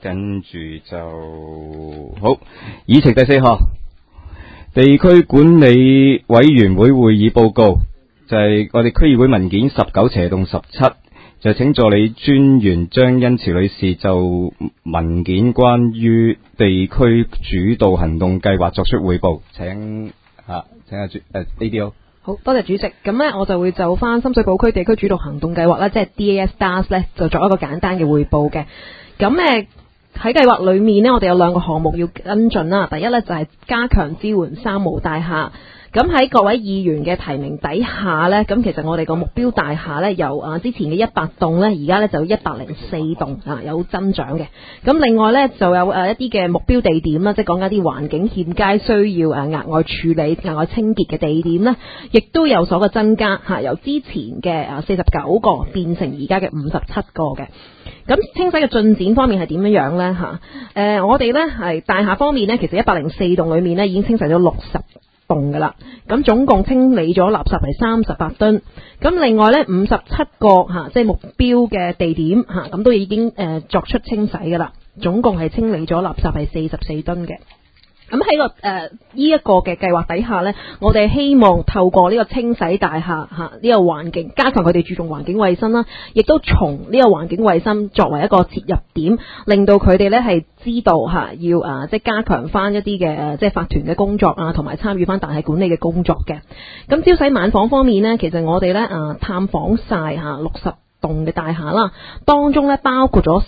跟住就好。議程第4項，地區管理委員會會議報告，就係我哋區議會文件19/17，就請助理專員張恩慈女士就文件關於地區主導行動計劃作出匯報，請阿ADO。 好多謝主席，咁呢，我就會就翻深水埗區地區主導行動計劃啦，即係 DAS 呢，就作一個簡單嘅匯報嘅。咁喺計劃裏面呢，我哋有2個項目要跟進啦。第一呢，就係加強支援三無大廈。咁喺各位議員嘅提名底下呢，咁其實我哋個目標大廈呢，由之前嘅100棟呢，而家呢就104棟有增長嘅。咁另外呢，就有一啲嘅目標地點啦，即係講緊啲環境欠佳需要額外處理、額外清潔嘅地點呢，亦都有所嘅增加由之前嘅49個變成而家嘅57個嘅。咁清洗嘅進展方面係點樣呢？我哋呢係大廈方面呢，其實104棟裏面呢已經清洗咗60棟噶啦，咁總共清理咗垃圾係38噸，咁另外呢57個即係目標嘅地點咁都已經作出清洗噶啦，總共係清理咗垃圾係44噸嘅。咁喺個呢一個嘅計劃底下呢，我哋希望透過呢個清洗大廈呢個環境，加強佢哋注重環境衛生啦，亦都從呢個環境衛生作為一個切入點，令到佢哋呢係知道要即係加強翻一啲嘅即係法團嘅工作同埋參與翻大廈管理嘅工作嘅。咁朝洗晚訪方面呢，其實我哋呢探訪晒60棟嘅大廈啦，當中咧包括咗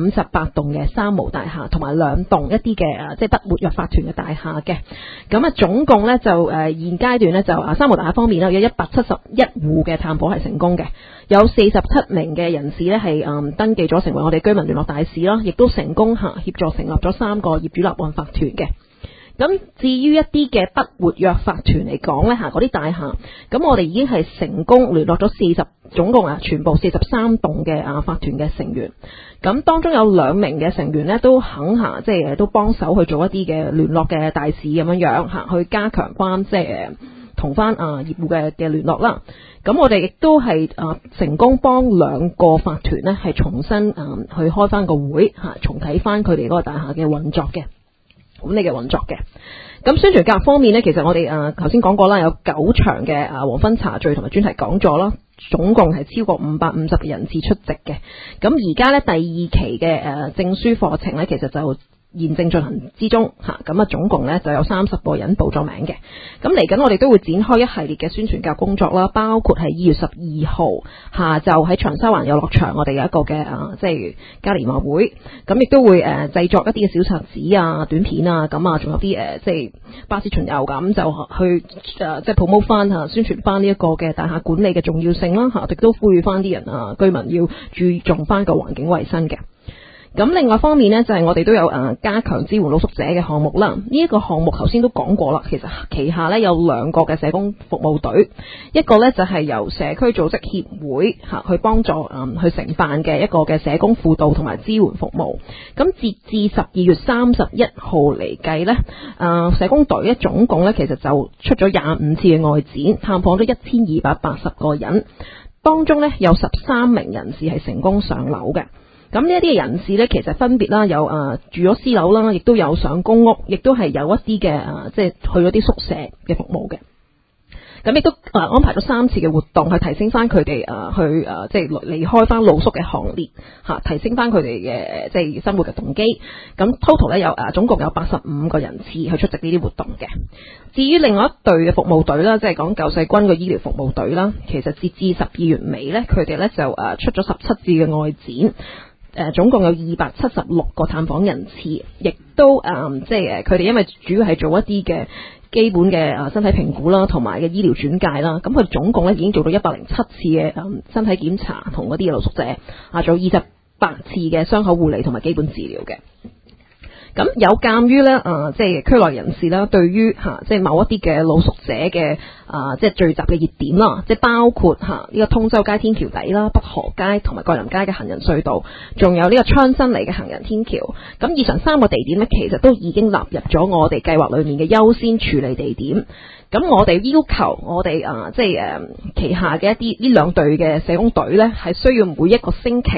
58棟嘅三無大廈，同埋2棟一啲嘅即係不活躍法團嘅大廈嘅。咁總共咧就現階段咧就三無大廈方面咧有171戶嘅探訪係成功嘅，有47名嘅人士咧係登記咗成為我哋居民聯絡大使啦，亦都成功協助成立咗3個業主立案法團嘅。咁至於一啲嘅不活躍法團嚟講咧嗰啲大廈，咁我哋已經係成功聯絡咗總共全部43棟嘅法團嘅成員。咁當中有2名嘅成員咧都肯即係都幫手去做一啲嘅聯絡嘅大使咁樣去加強翻即係同翻業戶嘅聯絡啦。咁我哋亦都係成功幫2個法團咧係重新去開翻個會重睇翻佢哋嗰個大廈嘅運作嘅。管理嘅運作嘅。咁宣傳教育方面呢，其實我哋頭先講過啦，有9場嘅黃昏茶聚同埋專題講座啦，總共係超過550嘅人次出席嘅。咁而家呢，第2期嘅證書課程呢，其實就現正進行之中咁總共呢就有30個人報咗名嘅。咁嚟緊我哋都會展開一系列嘅宣傳教育工作啦，包括係2月12號下晝喺長沙灣遊樂場，我哋有一個嘅即係嘉年華會，咁亦都會製作一啲嘅小冊子短片咁仲有啲即係巴士巡遊咁就去即係 promote 翻宣傳翻呢一個嘅大廈管理嘅重要性啦亦都呼籲翻啲人居民要注重翻個環境衛生嘅。咁另外方面呢，就係我哋都有加強支援露宿者嘅項目啦。呢一個項目頭先都講過啦，其實旗下呢有2個嘅社工服務隊，一個呢就係由社區組織協會去幫助去承辦嘅一個嘅社工輔導同埋支援服務。咁截至12月31號嚟計呢，社工隊總共呢其實就出咗25次嘅外展，探訪咗1280個人，當中呢有13名人士係成功上樓嘅。咁呢一啲嘅人士呢，其實分別啦有住咗私樓啦，亦都有上公屋，亦都係有一啲嘅即係去咗啲宿舍嘅服務嘅。咁亦都安排咗3次嘅活動，去提升翻佢哋去即係離開翻露宿嘅行列提升翻佢哋嘅即係生活嘅動機。咁 total 咧有總共有85個人次去出席呢啲活動嘅。至於另外一隊嘅服務隊啦，即係講救世軍嘅醫療服務隊啦，其實截至12月尾咧，佢哋咧就出咗17次嘅外展。總共有276個探訪人次，亦都即係佢哋因為主要係做一啲嘅基本嘅身體評估啦，同埋嘅醫療轉介啦，咁佢總共咧已經做到107次嘅身體檢查同嗰啲嘅露宿者做28次嘅傷口護理同埋基本治療嘅。咁有鑑於咧即係區內人士啦，對於即係某一啲嘅露宿者嘅即係聚集嘅熱點啦，即係包括呢個通州街天橋底啦、北河街同埋桂林街嘅行人隧道，仲有呢個昌新里嘅行人天橋。咁以上3個地點咧，其實都已經納入咗我哋計劃裏面嘅優先處理地點。咁我哋要求我哋即係旗下嘅一啲呢2隊嘅社工隊咧，係需要每一個星期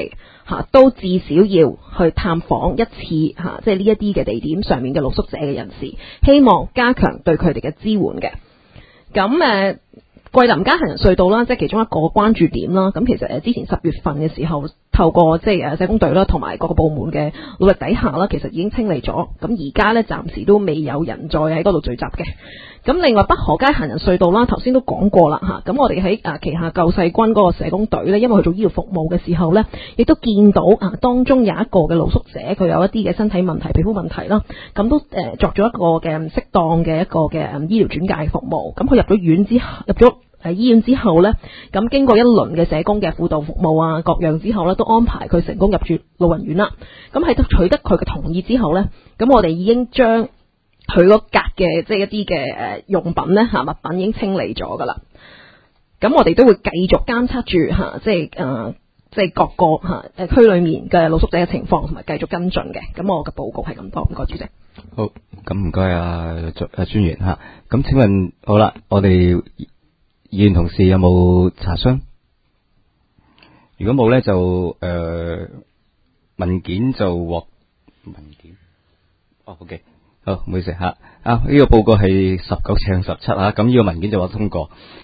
都至少要去探訪一次即係呢一啲嘅地點上面嘅露宿者嘅人士，希望加強對佢哋嘅支援嘅。咁桂林嘉行人隧道啦，即係其中一個關注點啦。咁其實之前10月份嘅時候，透過即係社工隊啦，同埋各個部門嘅努力底下啦，其實已經清理咗。咁而家咧暫時都未有人再喺嗰度聚集嘅。咁另外北河街行人隧道啦，頭先都講過啦嚇。咁我哋喺旗下救世軍嗰個社工隊咧，因為佢做醫療服務嘅時候咧，亦都見到當中有一個嘅露宿者，佢有一啲嘅身體問題、皮膚問題啦，咁都作咗一個嘅適當嘅一個嘅醫療轉介服務。咁佢入咗醫院之後呢，咁經過一輪嘅社工嘅輔導服務啊，各樣之後呢，都安排佢成功入住老人院啦。咁喺取得佢嘅同意之後呢，咁我哋已經將佢嗰格嘅即係一啲嘅用品呢物品已經清理咗噶啦。咁我哋都會繼續監測住即係各個區裏面嘅露宿者嘅情況，同埋繼續跟進嘅。咁我嘅報告係咁多，唔該主席。 好，咁唔該專員吓。咁請問好啦，我哋議員同事有冇查詢？如果冇咧，就文件就獲文件。OK， 好，唔好意思吓。呢個報告係19/17咁呢個文件就獲通過。